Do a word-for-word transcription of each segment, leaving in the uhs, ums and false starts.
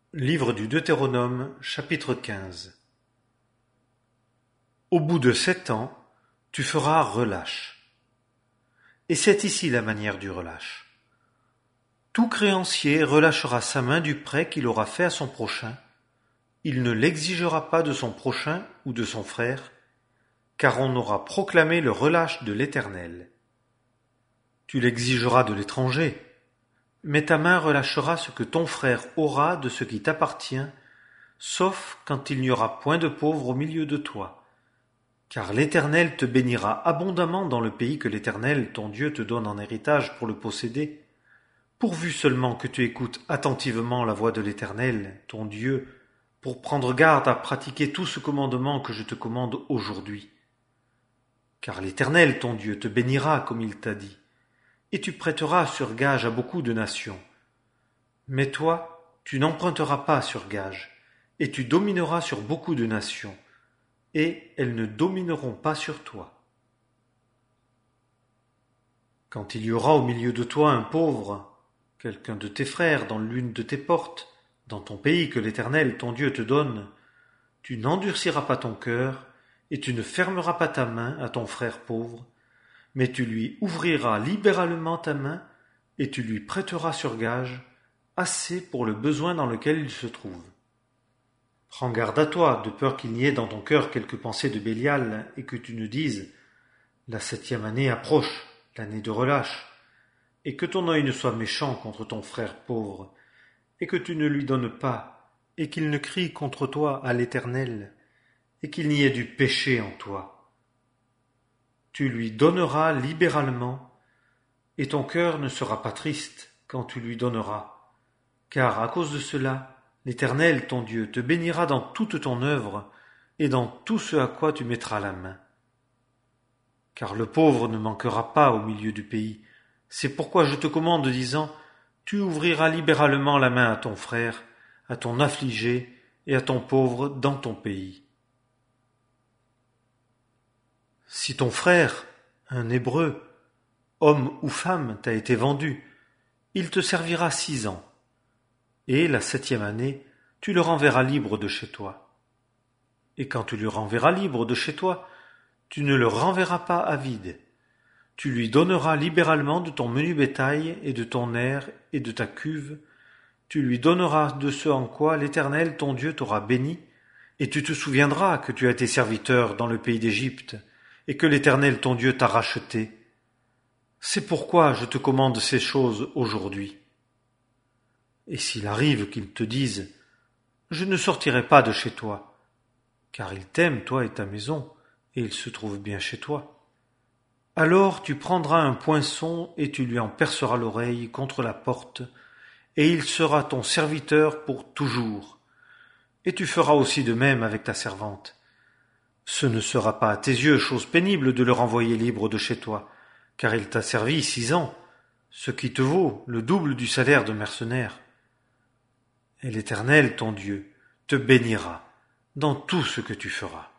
Livre du Deutéronome, chapitre quinze. Au bout de sept ans, tu feras relâche. Et c'est ici la manière du relâche. Tout créancier relâchera sa main du prêt qu'il aura fait à son prochain. Il ne l'exigera pas de son prochain ou de son frère, car on aura proclamé le relâche de l'Éternel. Tu l'exigeras de l'étranger, mais ta main relâchera ce que ton frère aura de ce qui t'appartient, sauf quand il n'y aura point de pauvre au milieu de toi. Car l'Éternel te bénira abondamment dans le pays que l'Éternel, ton Dieu, te donne en héritage pour le posséder, pourvu seulement que tu écoutes attentivement la voix de l'Éternel, ton Dieu, pour prendre garde à pratiquer tout ce commandement que je te commande aujourd'hui. Car l'Éternel, ton Dieu, te bénira comme il t'a dit, et tu prêteras sur gage à beaucoup de nations. Mais toi, tu n'emprunteras pas sur gage, et tu domineras sur beaucoup de nations, et elles ne domineront pas sur toi. Quand il y aura au milieu de toi un pauvre, quelqu'un de tes frères dans l'une de tes portes, dans ton pays que l'Éternel, ton Dieu, te donne, tu n'endurciras pas ton cœur, et tu ne fermeras pas ta main à ton frère pauvre, mais tu lui ouvriras libéralement ta main, et tu lui prêteras sur gage assez pour le besoin dans lequel il se trouve. Prends garde à toi, de peur qu'il n'y ait dans ton cœur quelque pensée de Bélial, et que tu ne dises « La septième année approche, l'année de relâche », et que ton œil ne soit méchant contre ton frère pauvre, et que tu ne lui donnes pas, et qu'il ne crie contre toi à l'Éternel, et qu'il n'y ait du péché en toi. Tu lui donneras libéralement, et ton cœur ne sera pas triste quand tu lui donneras, car à cause de cela, l'Éternel, ton Dieu, te bénira dans toute ton œuvre et dans tout ce à quoi tu mettras la main. Car le pauvre ne manquera pas au milieu du pays. C'est pourquoi je te commande, disant, tu ouvriras libéralement la main à ton frère, à ton affligé et à ton pauvre dans ton pays. Si ton frère, un Hébreu, homme ou femme, t'a été vendu, il te servira six ans, et la septième année, tu le renverras libre de chez toi. Et quand tu le renverras libre de chez toi, tu ne le renverras pas à vide. Tu lui donneras libéralement de ton menu bétail et de ton aire et de ta cuve, tu lui donneras de ce en quoi l'Éternel ton Dieu t'aura béni, et tu te souviendras que tu as été serviteur dans le pays d'Égypte, et que l'Éternel ton Dieu t'a racheté. C'est pourquoi je te commande ces choses aujourd'hui. Et s'il arrive qu'ils te disent « Je ne sortirai pas de chez toi », car ils t'aiment, toi et ta maison, et ils se trouvent bien chez toi, alors tu prendras un poinçon et tu lui en perceras l'oreille contre la porte, et il sera ton serviteur pour toujours. Et tu feras aussi de même avec ta servante. Ce ne sera pas à tes yeux chose pénible de le renvoyer libre de chez toi, car il t'a servi six ans, ce qui te vaut le double du salaire de mercenaire. Et l'Éternel, ton Dieu, te bénira dans tout ce que tu feras.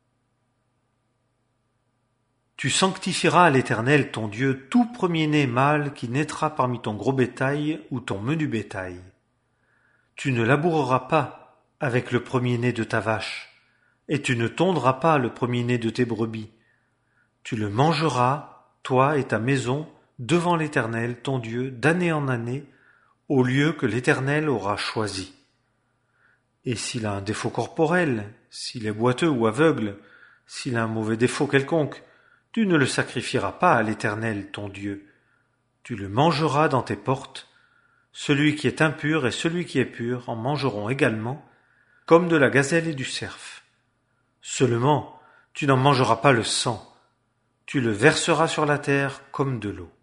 Tu sanctifieras à l'Éternel, ton Dieu, tout premier-né mâle qui naîtra parmi ton gros bétail ou ton menu bétail. Tu ne laboureras pas avec le premier-né de ta vache, et tu ne tondras pas le premier-né de tes brebis. Tu le mangeras, toi et ta maison, devant l'Éternel, ton Dieu, d'année en année, au lieu que l'Éternel aura choisi. Et s'il a un défaut corporel, s'il est boiteux ou aveugle, s'il a un mauvais défaut quelconque, tu ne le sacrifieras pas à l'Éternel, ton Dieu. Tu le mangeras dans tes portes. Celui qui est impur et celui qui est pur en mangeront également, comme de la gazelle et du cerf. Seulement, tu n'en mangeras pas le sang, tu le verseras sur la terre comme de l'eau.